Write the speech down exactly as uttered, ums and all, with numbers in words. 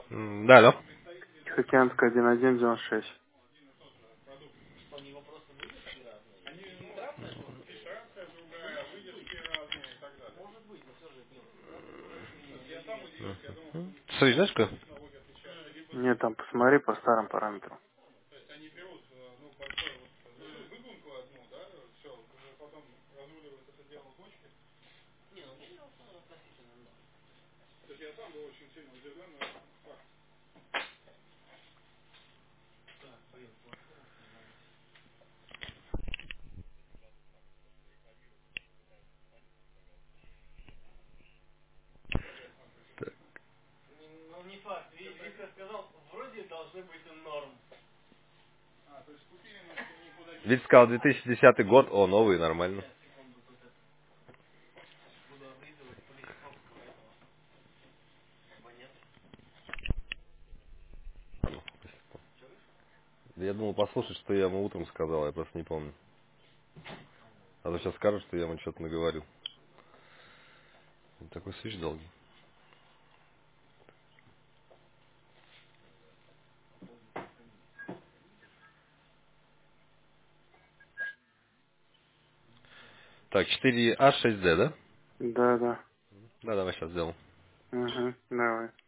М, Да, алло. Тихоокеанская один один девяносто шесть. Смотри, знаешь что? Нет, там посмотри по старым параметрам. Вид сказал две тысячи десятый год, о, новый, нормально. Я думал послушать, что я ему утром сказал, я просто не помню. А то сейчас скажут, что я ему что-то наговорил. Такой свищ долгий. Так, четыре а шесть дэ, да? Да, да. Да, давай сейчас сделаем. Угу, давай.